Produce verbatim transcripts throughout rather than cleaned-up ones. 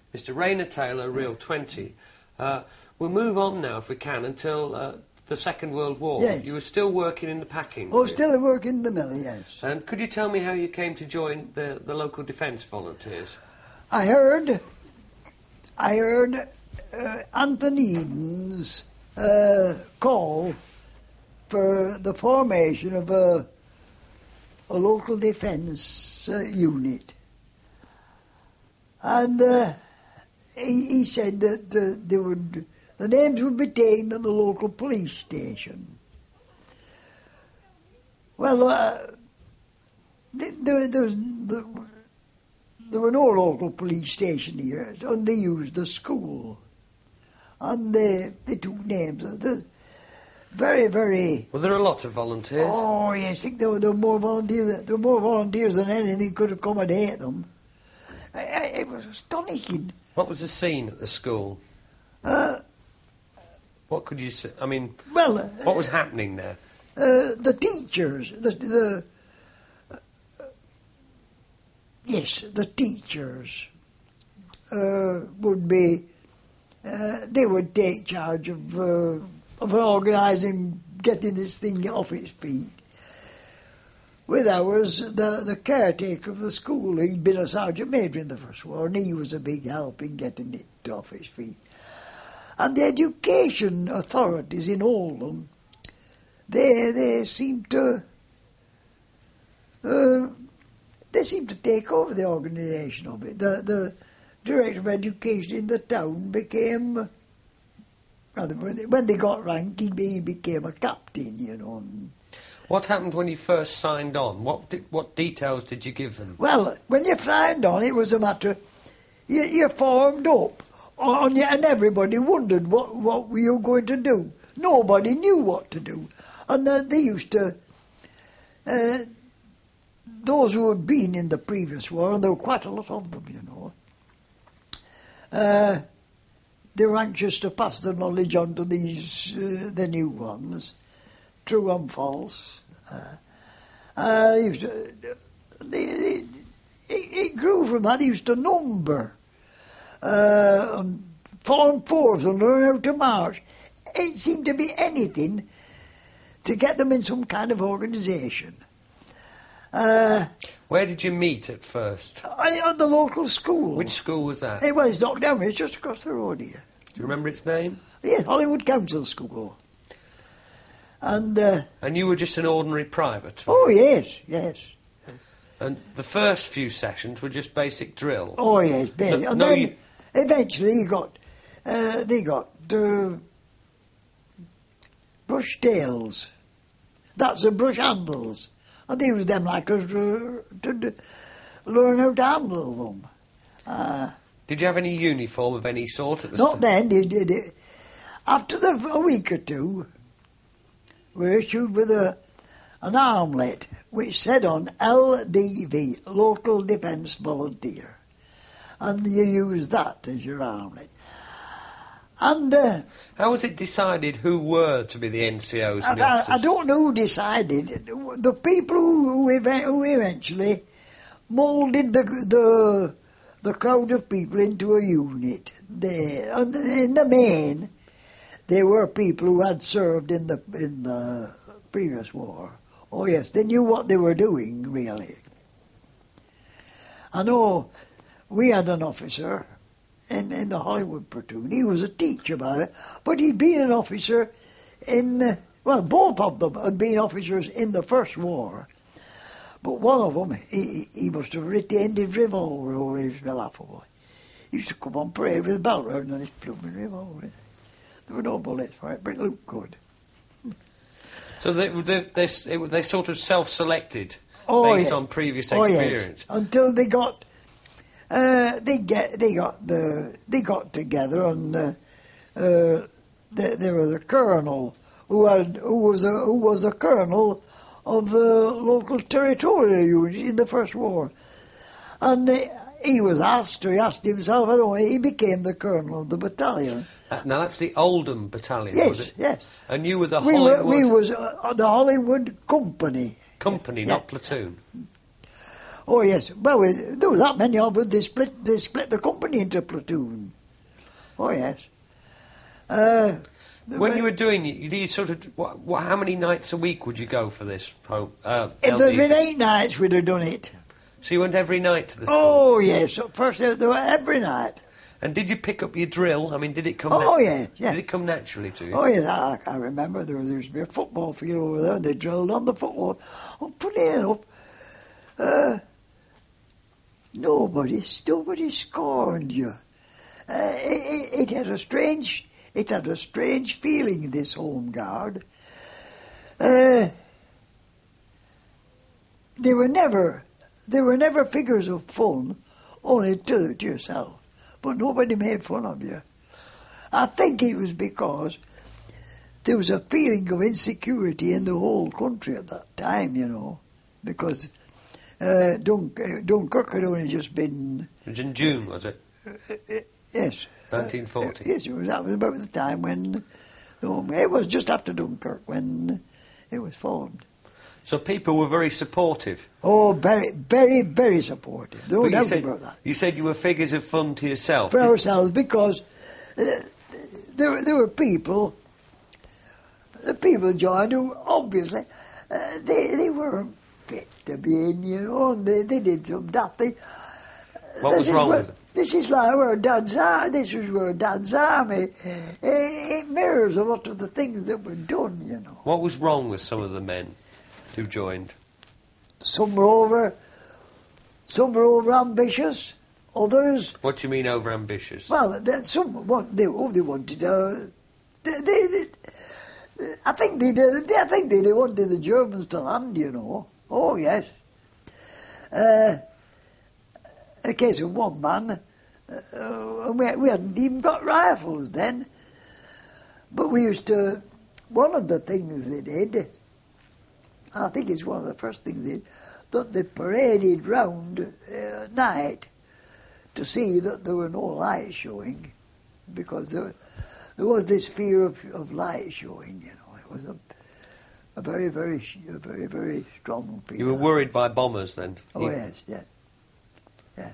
Mister Rayner Taylor, Reel twenty. Uh, we'll move on now, if we can, until uh, the Second World War. Yes. You were still working in the packing? Oh, still working in the mill, yes. And could you tell me how you came to join the, the local defence volunteers? I heard, I heard uh, Anthony Eden's uh, call for the formation of a, a local defence uh, unit. And uh, he, he said that uh, they would, the names would be taken at the local police station. Well, uh, there, there, was, there, there were no local police station here, and they used the school. And they, they took names. The, very, very... Was there a lot of volunteers? Oh, yes, I think there were, there were more volunteers. There were more volunteers than anything could accommodate them. I, I, it was astonishing. What was the scene at the school? Uh, what could you say? I mean, well, uh, what was happening there? Uh, the teachers, the, the uh, yes, the teachers uh, would be, uh, they would take charge of uh, of organising, getting this thing off its feet. With ours, the, the caretaker of the school, he'd been a sergeant major in the First War, and he was a big help in getting it off its feet. And the education authorities in Oldham, they they seem to uh, they seem to take over the organisation of it. The the director of education in the town became, rather, when they, when they got rank, he, he became a captain, you know. What happened when you first signed on? What di- what details did you give them? Well, when you signed on, it was a matter, you, you formed up, and, and everybody wondered what, what were you going to do. Nobody knew what to do. And uh, they used to, uh, those who had been in the previous war, and there were quite a lot of them, you know, uh, they were anxious to pass the knowledge on to these, uh, the new ones, true and false. Uh, uh, used to, they, they, it, it grew from that. They used to number, uh, and form fours and learn how to march. It seemed to be anything to get them in some kind of organisation. Uh, Where did you meet at first? I, at the local school. Which school was that? It was knocked down. It's just across the road here. Do you remember its name? Yeah, Hollywood Council School. And uh, and you were just an ordinary private? Oh, yes, yes. And the first few sessions were just basic drill? Oh, yes, basic. No, and no, then you... eventually you got, uh, they got uh, brush tails. That's the brush handles. And they use them like us uh, to d- learn how to handle them. Uh, Did you have any uniform of any sort at the Not st- then. They, they, they, after the, a week or two, we were issued with a, an armlet which said on L D V, Local Defence Volunteer. And you use that as your armlet. And uh, how was it decided who were to be the N C Os and the I, officers? I don't know who decided. The people who, who, ev- who eventually moulded the, the the crowd of people into a unit. They, and in the main, they were people who had served in the in the previous war. Oh yes, they knew what they were doing, really. I know we had an officer in, in the Hollywood platoon. He was a teacher by it, but he'd been an officer in, uh, well, both of them had been officers in the First War. But one of them, he, he must have retained his revolver, or his laughable. He used to come on parade with a belt round this blooming revolver. There were no bullets for it, but it looked good. So they they they, they sort of self-selected oh, based yeah. on previous oh, experience. Yes. Until they got, uh, they get they got the they got together, and uh, uh, there, there was a colonel who had who was a who was a colonel of the local territorial unit in the First War, and uh, he was asked, or he asked himself, I don't know, he became the colonel of the battalion. Uh, now that's the Oldham Battalion, Yes, was it? yes. And you were the We Hollywood were, we was uh, the Hollywood Company. Company, Yeah. not platoon. Oh yes. Well, we, there was that many of us. They split. They split the company into platoon. Oh yes. Uh, when you were doing it, you, you sort of what, what? How many nights a week would you go for this? Home, uh, if there'd been eight nights, we'd have done it. So you went every night to the school? Oh yes. First, there were every night. And did you pick up your drill? I mean, did it come? Oh na- yeah, yeah. Did it come naturally to you? Oh yes, I, I remember there was, there used to be a football field over there. They drilled on the football. Oh, funny enough, uh, nobody, nobody scorned you. Uh, it, it, it had a strange, it had a strange feeling. This home guard. Uh, they were never, they were never figures of fun, only to, to yourself. But nobody made fun of you. I think it was because there was a feeling of insecurity in the whole country at that time, you know, because uh, Dunk- uh, Dunkirk had only just been... It was in June, was it? Uh, uh, yes. nineteen forty. Uh, yes, it was, that was about the time when... Um, it was just after Dunkirk when it was formed. So people were very supportive. Oh, very, very, very supportive. No But you doubt said, about that. You said you were figures of fun to yourself. For Did- ourselves, because uh, there, were- there were people, the people joined who obviously uh, they they weren't fit to be in, you know. And they they did some daft thing. What This was is wrong where- with it? This is like where Dad's army. This was where Dad's army. Uh, it mirrors a lot of the things that were done, you know. What was wrong with some of the men who joined? Some were over, some were over ambitious. Others, What do you mean over ambitious? well, there- some what they oh, they wanted. Uh, they, they, they, I think they did. They, I think they, they wanted the Germans to land. You know. Oh yes. Uh, a case of one man. Uh, and we we hadn't even got rifles then. But we used to. One of the things they did. I think it's one of the first things they did. That they paraded round uh, at night to see that there were no lights showing, because there, there was this fear of, of light showing, you know. It was a, a very, very, a very, very strong fear. You were worried by bombers then? Oh, You- yes, yeah. Yeah.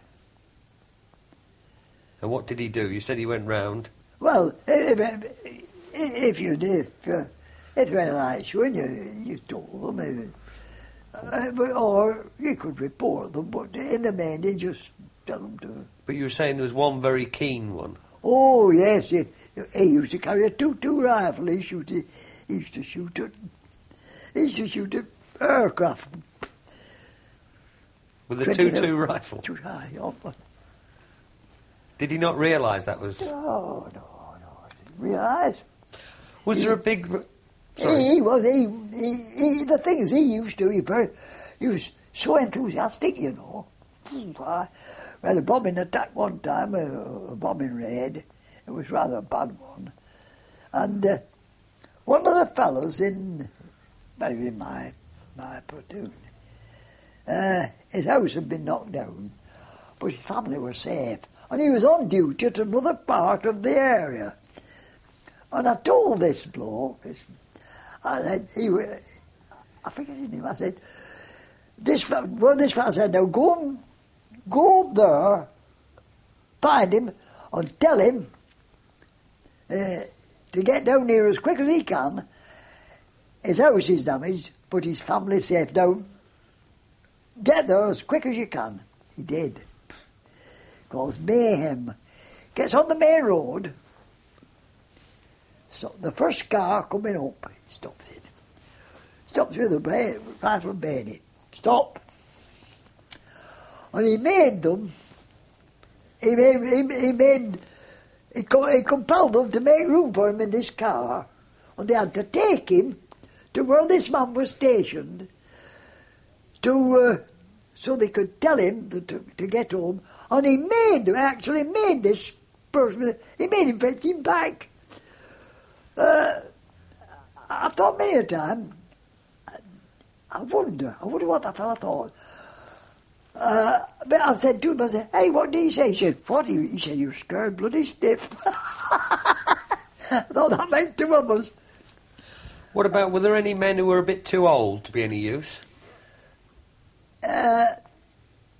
And what did he do? You said he went round. Well, if, if, if you did, if, uh, if there were lights showing, you, you told them, maybe. Uh, but, or you could report them, but in the main, they just tell them to... But you were saying there was one very keen one. Oh, yes, he, he used to carry a two two rifle. He, shoot, he, he used to shoot at, he used to shoot at aircraft. With a Twenty- two two rifle. Too high up. Did he not realise that was... No, no, no, I didn't realise. Was He- there a big... r- Sorry. He, he was, he, he, he, the thing is, he used to, he, very, he was so enthusiastic, you know. Well, a bombing attack one time, a, a bombing raid, it was rather a bad one. And uh, one of the fellows in, maybe in my, my platoon, uh, his house had been knocked down, but his family were safe. And he was on duty at another part of the area. And I told this bloke, this, I said, he, wa- I forget his name, I said, this, fe- well, this fellow said, now go and, go up there, find him, and tell him uh, to get down here as quick as he can. His house is damaged, but his family's safe. Now, get there as quick as you can. He did. Caused mayhem. Gets on the main road. So the first car coming up, he stops it. Stops with a ba- rifle and bayonet. Stop. And he made them, he made, he, he made, he, co- he compelled them to make room for him in this car. And they had to take him to where this man was stationed to, uh, so they could tell him that to, to get home. And he made them, actually made this person, he made him fetch him back. Uh, I've thought many a time, I wonder, I wonder what that fella thought. Uh, but I said to him, I said, hey, what did he say? He said, what? He, he said, you're scared bloody stiff. I thought that meant two of us. What about, were there any men who were a bit too old to be any use? Uh,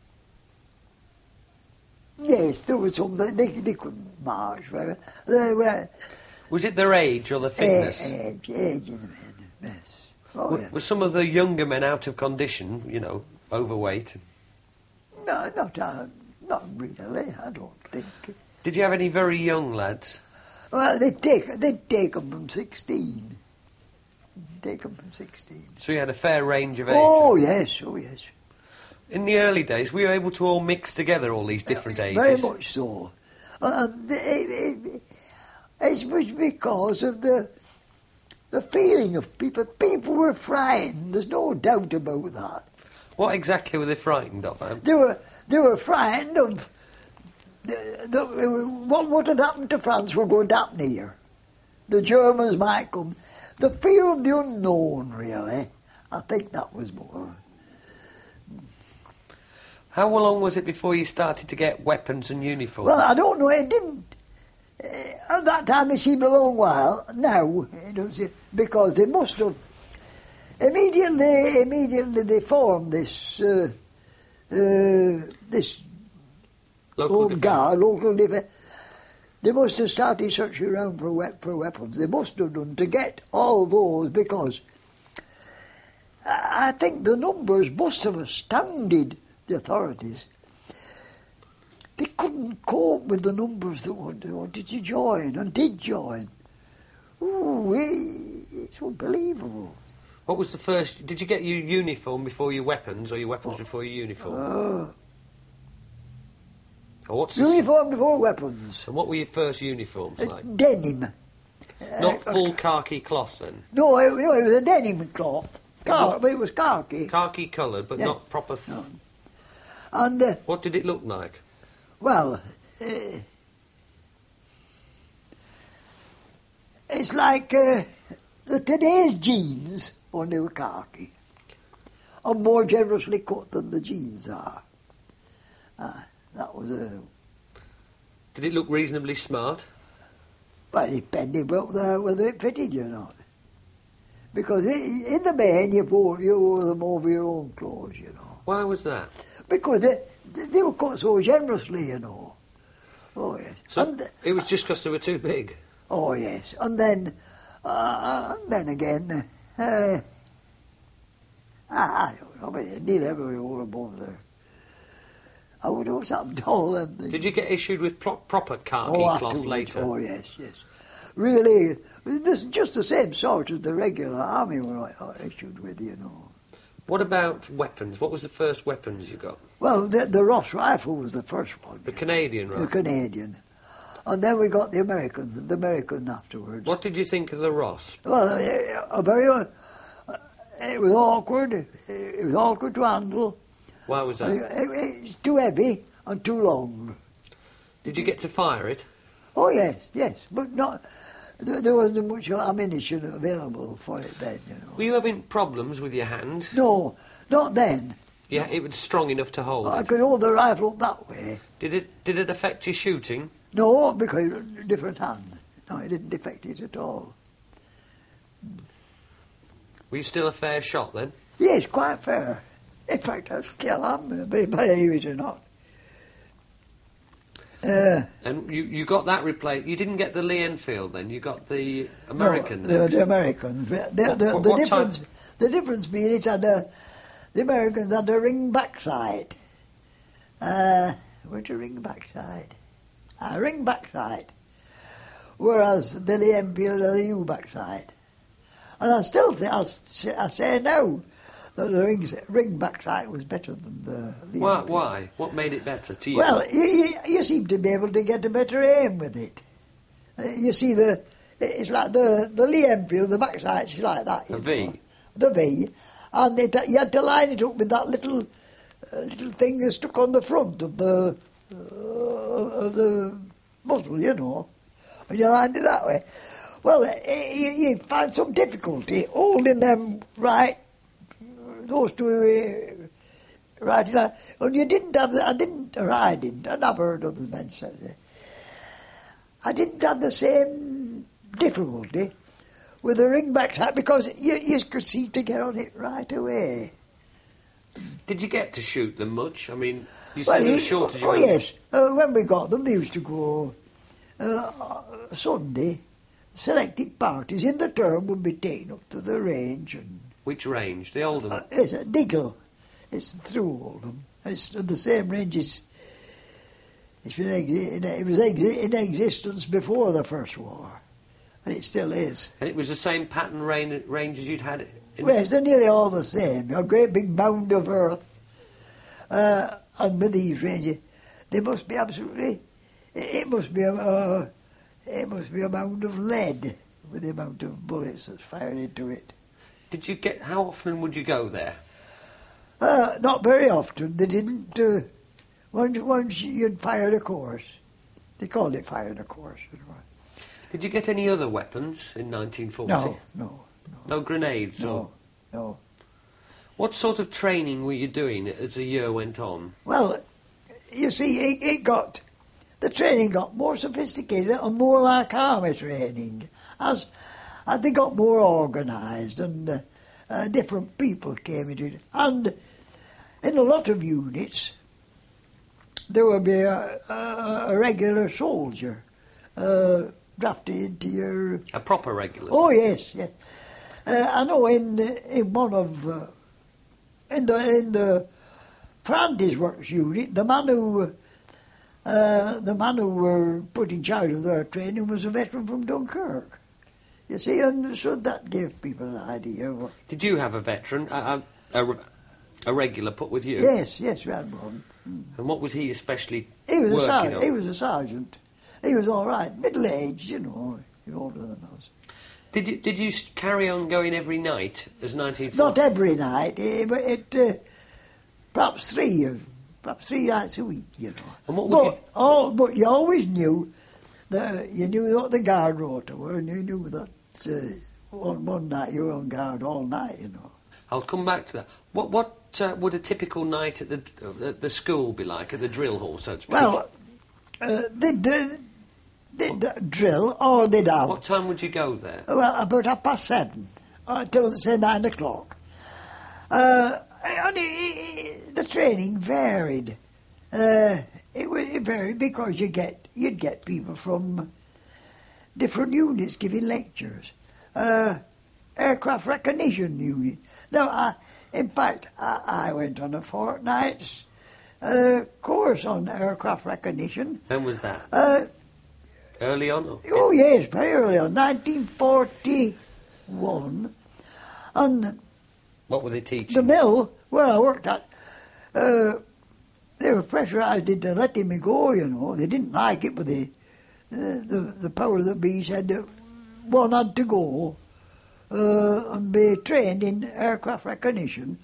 yes, there was some, they, they couldn't march very They were... Was it their age or their fitness? Age, age in the men, yes. Oh, w- yeah. Were some of the younger men out of condition, you know, overweight? No, not, uh, not really, I don't think. Did you have any very young lads? Well, they'd take, they'd take them from sixteen. Take them from sixteen. So you had a fair range of age? Oh, yes, oh, yes. In the early days, were you able to all mix together all these different Uh, ages? Very much so. And it, it, it was because of the the feeling of people. People were frightened, there's no doubt about that. What exactly were they frightened of, man? They were, they were frightened of the, the, what would have happened to France were going to happen here. The Germans might come. The fear of the unknown, really. I think that was more. How long was it before you started to get weapons and uniforms? Well, I don't know. It didn't. Uh, at that time, it seemed a long while. Now, it does, because they must have immediately. Immediately, they formed this uh, uh, this Local home defence. guard, local defence. They must have started searching around for we- for weapons. They must have done to get all those, because I I think the numbers must have astounded the authorities. They couldn't cope with the numbers that wanted, wanted to join and did join. Ooh, it, it's unbelievable. What was the first... Did you get your uniform before your weapons, or your weapons Oh. before your uniform? Uh, Or what's the, uniform before weapons. and what were your first uniforms It's like? denim. Not Uh, full khaki cloth, then? No, it, no, it was a denim cloth. Car, it was khaki. Khaki coloured, but Yeah. not proper... F- No. And, uh, What did it look like? well, uh, it's like uh, the today's jeans, only were khaki, are more generously cut than the jeans are. Uh, that was a... Did it look reasonably smart? Well, it depended whether, whether it fitted you or not. Because i in the main, you wore, you wore them over your own clothes, you know. Why was that? Because they, they were cut so generously, you know. Oh, yes. So and, it was just because they were too big? oh, yes. And then, uh, and then again, uh, I don't know, but nearly everybody wore above there. I would have something all them things. Did you get issued with pro- proper khaki oh, cloth afterwards. later? Oh, yes, yes. Really, this is just the same sort as the regular army were issued with, you know. What about weapons? What was the first weapons you got? Well, the, the Ross rifle was the first one. The Canadian The rifle? Canadian. And then we got the Americans, the American afterwards. What did you think of the Ross? Well, uh, a very, uh, it was awkward. It was awkward to handle. Why was It, that? it, it's too heavy and too long. Did you get to fire it? Oh, yes, yes. But not, there, there wasn't much ammunition available for it then, you know. Were you having problems with your hand? No, not then. Yeah, it was strong enough to hold I it. could hold the rifle up that way. Did it Did it affect your shooting? No, because it was a different hand. No, it didn't affect it at all. Were you still a fair shot then? Yes, quite fair. In fact, I still am, by by any reason or not. Uh, And you, you got that replaced. You didn't get the Lee Enfield then. You got the American. No, the, the Americans. The, the, What- the, what- the what difference, type? the difference being it had a, the Americans had a ring backside. Uh, where's a ring backside? A ring backside. Whereas the Lee Enfield had a U backside. And I still think, I say, I say now, that the ring, ring backside was better than the Lee Why, Enfield. why? What made it better to you? Well, you, you, you seem to be able to get a better aim with it. Uh, You see, the it's like the, the Lee Enfield, the backside's like that. You A V? know. The V. And it, you had to line it up with that little uh, little thing that's stuck on the front of the, uh, of the muzzle, you know. And you lined it that way. Well, uh, you, you find some difficulty holding them right, those two uh, right in line. And you didn't have, the, I didn't, or I didn't, and I've heard other men say that. I didn't have the same difficulty with the ring backside because you, you could seem to get on it right away. Did you get to shoot them much? I mean, you Well, said there was he- shortage oh of yes, uh, when we got them, they used to go uh, Sunday. Selected parties in the term would be taken up to the range and Which range? The Oldham? uh, it's a Diggle. It's through Oldham. It's the same range as it's been exi- it was exi- in existence before the First War, and it still is. And it was the same pattern rain, range as you'd had in... Well, they're nearly all the same. A great big mound of earth, uh, and with these ranges, they must be absolutely. It, it must be a. Uh, It must be a mound of lead with the amount of bullets that's fired into it. Did you get... How often would you go there? Uh, not very often. They didn't... Uh, once, once you'd fired a course. They called it firing a course. Did you get any other weapons in nineteen forty? No, no, no. No grenades? No, Or... no. What sort of training were you doing as the year went on? Well, you see, it, it got... The training got more sophisticated and more like army training. As, as they got more organised and uh, uh, different people came into it. And in a lot of units, there would be a, a, a regular soldier uh, drafted into your... A proper regular? Oh, yes, yes. Uh, I know in in one of... Uh, in the in the Prentice Works unit, the man who... Uh, the man who were put in charge of their training was a veteran from Dunkirk. You see, and so that gave people an idea of what... Did you have a veteran, a, a, a, a regular put with you? Yes, yes, we had one. Mm. And what was he especially He was a working sergeant. on? He was a sergeant. He was all right, middle-aged, you know, he was older than us. Did you, did you s- carry on going every night as nineteen forty? Not every night, eh, but it, uh, perhaps three, uh, perhaps three nights a week, you know. And what would but, you... oh, but you always knew that uh, you knew what the guard rota were, and you knew that uh, one, one night you were on guard all night, you know. I'll come back to that. What what uh, would a typical night at the uh, at the school be like, at the drill hall, so to speak? Well, uh, they'd, uh, they'd uh, drill, or they'd have... What time would you go there? Well, about half past seven, until, say, nine o'clock. Uh, and it, it, the training varied. Uh, it, wa- it varied because you get, you'd get people from different units giving lectures. Uh, aircraft recognition unit. Now, I, in fact, I, I went on a fortnight's uh, course on aircraft recognition. When was that? Uh, Early on? Or? oh, yes, very early on, nineteen forty-one. And What were they teaching? the mill where I worked at, uh, they were pressurised into letting me go, you know. They didn't like it, but they, uh, the, the power that be said that one had to go uh, and be trained in aircraft recognition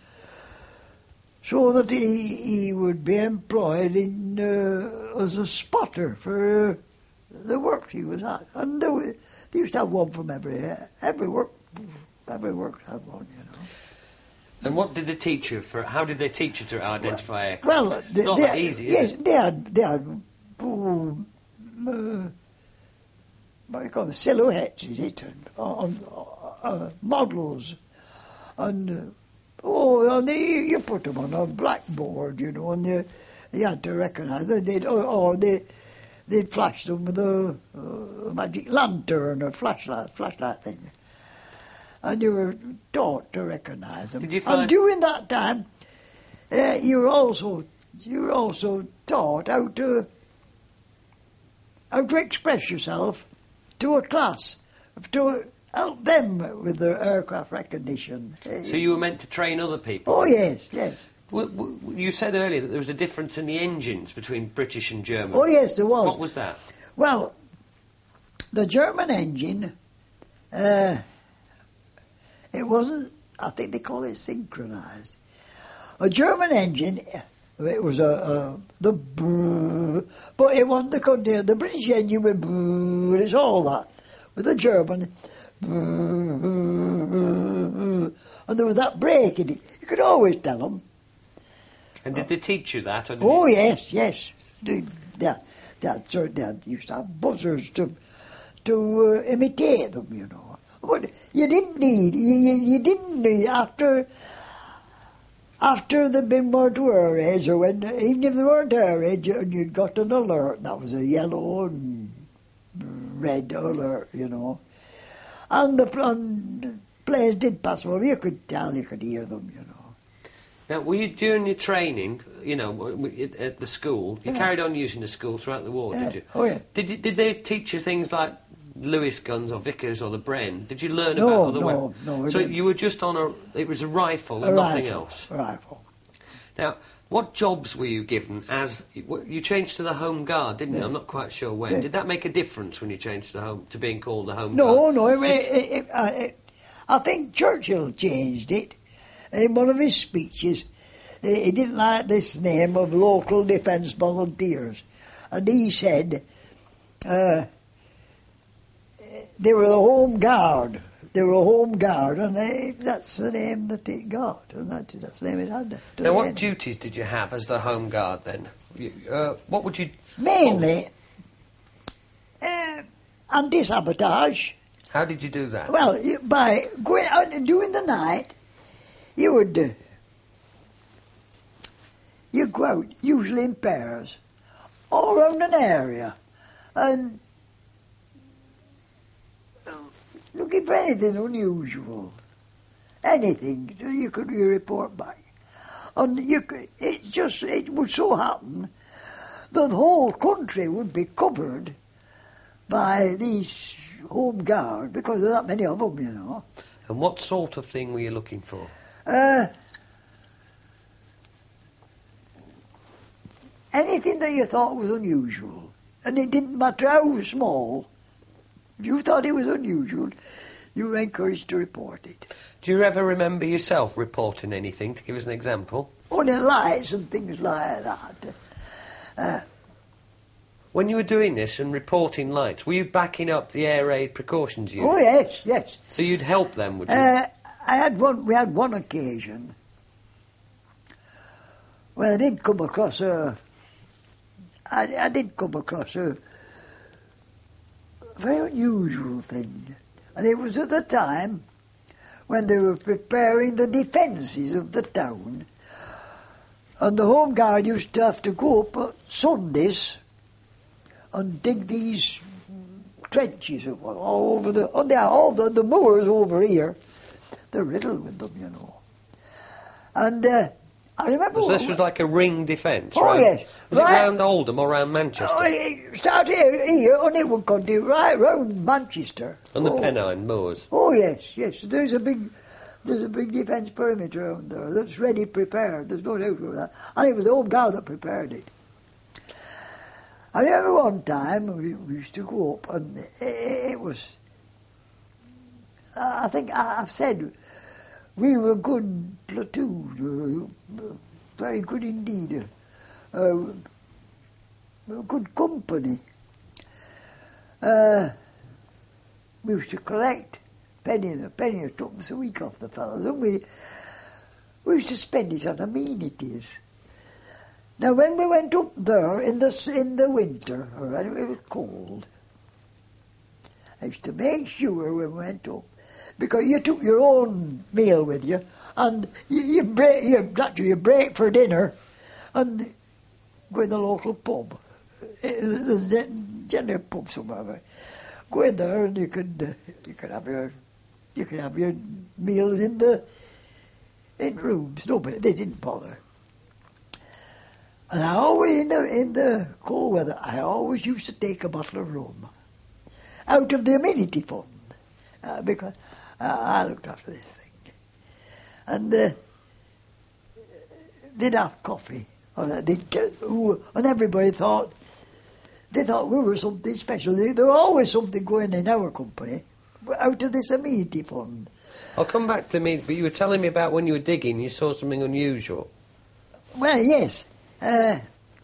so that he, he would be employed in uh, as a spotter for uh, the work he was at. And they, were, they used to have one from every, every work, every work had one, you know. And what did they teach you for? How did they teach you to identify aircraft? Well, It's they, not they, that easy, is yes, it? they had, they had, oh, uh, what do you call them, silhouettes, is it, and on uh, uh, models, and uh, oh, and they, you put them on a blackboard, you know, and they, you had to recognise them. They'd, or, or they, they'd flash them with a, uh, a magic lantern or flashlight, flashlight thing. And you were taught to recognise them. Did you find- And during that time, uh, you were also you were also taught how to how to express yourself to a class, to help them with their aircraft recognition. So you were meant to train other people? Oh yes, yes. W- w- you said earlier that there was a difference in the engines between British and German. Oh yes, there was. What was that? Well, the German engine, uh, it wasn't, I think they call it synchronised. A German engine, it was a, a the brrr, but it wasn't the continuous. The British engine with brrr, it's all that. With the German, brrr, and there was that brake in it. You could always tell them. And did they teach you that? Or did Oh you... yes, yes. They, they, they, had, cer- they had, used to have buzzers to to uh, imitate them, you know. But you didn't need, you, you, you didn't need, after after they'd been more to our age, or when, even if they weren't our age, and you'd got an alert, that was a yellow and red alert, you know. And the, and the planes did pass over, you could tell, you could hear them, you know. Now, were you, during your training, you know, w- w- at the school, you Yeah. carried on using the school throughout the war, Yeah. did you? Oh, yeah. Did you, did they teach you things like Lewis guns or Vickers or the Bren? Did you learn No, about other no, weapons? no, we So didn't. you were just on a, it was a rifle A and nothing rifle, else. a rifle. Now, what jobs were you given as, you changed to the Home Guard, didn't you? Yeah. I'm not quite sure when. Yeah. Did that make a difference when you changed to the home, to being called the Home No, Guard? no, it, it, it, uh, it, I think Churchill changed it in one of his speeches. He he didn't like this name of Local Defence Volunteers. And he said uh, they were the Home Guard. They were a Home Guard, and they, that's the name that it got, and that, that's the name it had. to Now, the what end. duties did you have as the Home Guard then? You, uh, what would you... Mainly uh, anti-sabotage. How did you do that? Well, you, by going out and during the night, you would uh, you go out, usually in pairs, all around an area, and uh, looking for anything unusual, anything so you could report back. And you could, it just it would so happen that the whole country would be covered by these Home Guard because there are that many of them, you know. And what sort of thing were you looking for? Uh, anything that you thought was unusual. And it didn't matter how small. If you thought it was unusual, you were encouraged to report it. Do you ever remember yourself reporting anything, to give us an example? Only lights and things like that. Uh, When you were doing this and reporting lights, were you backing up the air raid precautions unit? oh yes, yes. So you'd help them, would you? Uh, I had one. We had one occasion when I did come across a. I, I did come across a very unusual thing, and it was at the time when they were preparing the defences of the town, and the Home Guard used to have to go up on Sundays and dig these trenches all over the, oh, they are all the, the moors over here. They're riddled with them, you know. And uh, I remember... So this was like a ring defence, Oh, right? yes. Was Right. it round Oldham or round Manchester? Oh, it started here, here, and it would continue right round Manchester. On the oh. Pennine Moors? Oh, yes, yes. There's a big... There's a big defence perimeter around there that's ready, prepared. There's no doubt about that. And it was the Home Guard that prepared it. I remember one time we, we used to go up, and it, it was. I think I, I've said we were a good platoon, uh, very good indeed, uh, a good company. Uh, we used to collect penny and a penny or twopence a week off the fellows, and we we used to spend it on amenities. Now, when we went up there in the in the winter, or when it was cold, I used to make sure when we went up, because you took your own meal with you, and you, you break, you actually you break for dinner, and go in the local pub. There's generally a pub somewhere. Go in there, and you could uh, you could have your you could have your meals in the in rooms. Nobody, they didn't bother. And I always, in the, in the cold weather, I always used to take a bottle of rum out of the amenity fund, uh, because uh, I looked after this thing. And uh, they'd have coffee, or they'd get, ooh, and everybody thought, they thought we were something special. There was always something going in our company out of this amenity fund. I'll come back to me, but you were telling me about when you were digging, you saw something unusual. Well, yes. Uh,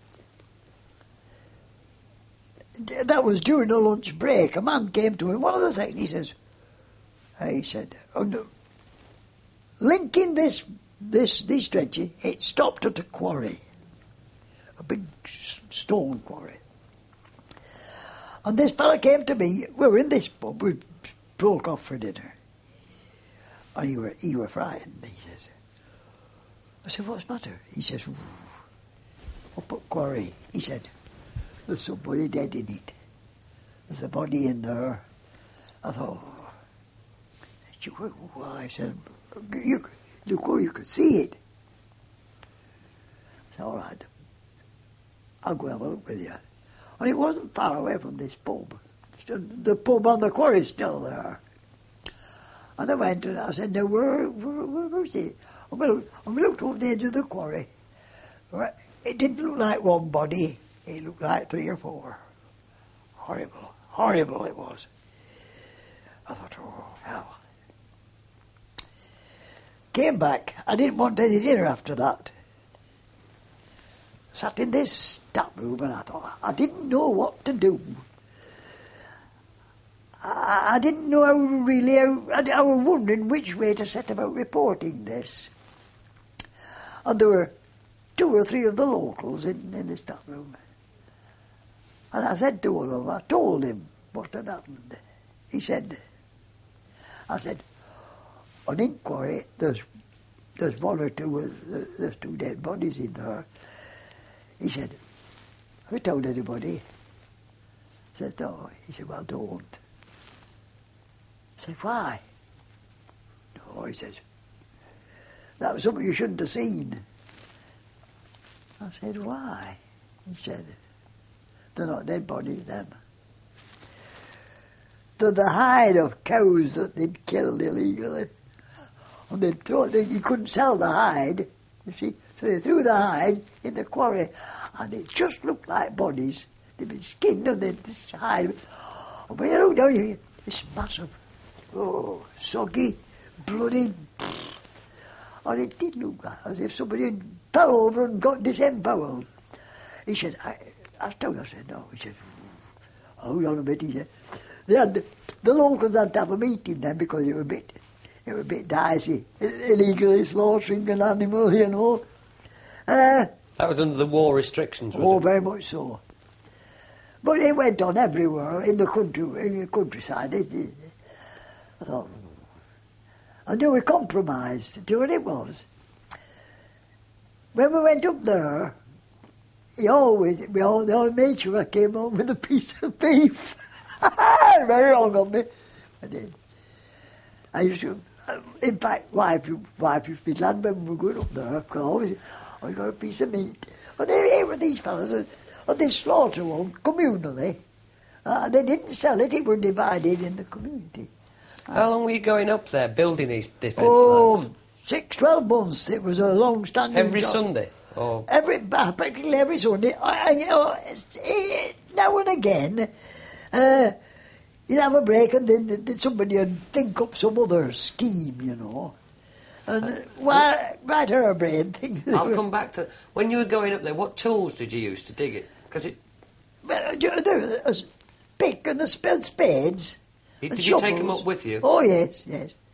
that was during the lunch break. A man came to me, one of the seconds, he says, he said, oh no, linking this, this, this trenches, it stopped at a quarry, a big stone quarry. And this fella came to me, we were in this pub, we broke off for dinner. And he were, he were frightened, he says. I said, what's the matter? He says, up at Quarry. He said, there's somebody dead in it. There's a body in there. I thought, oh. She went, why? I said, you, look, oh, you could see it. I said, all right, I'll go have a look with you. And it wasn't far away from this pub. The pub on the Quarry is still there. And I went and I said, now, where, where, where, where is it? And we looked, and we looked over the edge of the Quarry. It didn't look like one body. It looked like three or four. Horrible, horrible it was. I thought, oh, hell. Came back. I didn't want any dinner after that. Sat in this staff room and I thought, I didn't know what to do. I, I didn't know how really, how, I, I was wondering which way to set about reporting this. And there were two or three of the locals in, in the staff room. And I said to one of them, I told him what had happened. He said, I said, on inquiry, there's, there's one or two, uh, there's two dead bodies in there. He said, have you told anybody? I said, no. He said, well, don't. I said, why? No, he says, that was something you shouldn't have seen. I said, why? He said, they're not dead bodies then. They're the hide of cows that they'd killed illegally. And they'd thrown, they, you couldn't sell the hide, you see. So they threw the hide in the quarry, and it just looked like bodies. They'd been skinned and they'd just hide. Oh, but you look down here, it's massive. Oh, soggy, bloody. And it did look like as if somebody had fell over and got disemboweled. He said, I, I told him, I said, no. He said, hold on a bit, he said. They had, the locals had to have a meeting then because it was a bit, it was a bit dicey. Illegally slaughtering an animal, you know. Uh, that was under the war restrictions, was oh, it? very much so. But it went on everywhere in the country, in the countryside. It, it, I thought, and then we compromised. Do what it was. When we went up there, he always, we all, the old made sure I came home with a piece of beef. Very wrong on me. I did. I used to, in fact, wife, wife used to be glad when we were going up there, because I always, I got a piece of meat. But they, here were these fellas, and they slaughter one communally. Uh, they didn't sell it, it was divided in the community. How long were you going up there, building these defence Oh, lines? six, twelve months. It was a long-standing Every job. Sunday? Or? Every, practically every Sunday. I, I, you know, it, now and again, uh, you'd have a break and then, then somebody would think up some other scheme, you know. And uh, why, right harebrained thing. I'll come back to... When you were going up there, what tools did you use to dig it? Because it... Well, there was a pick and a spade, spades. Did and you take them shovels. up with you? Oh, yes, yes.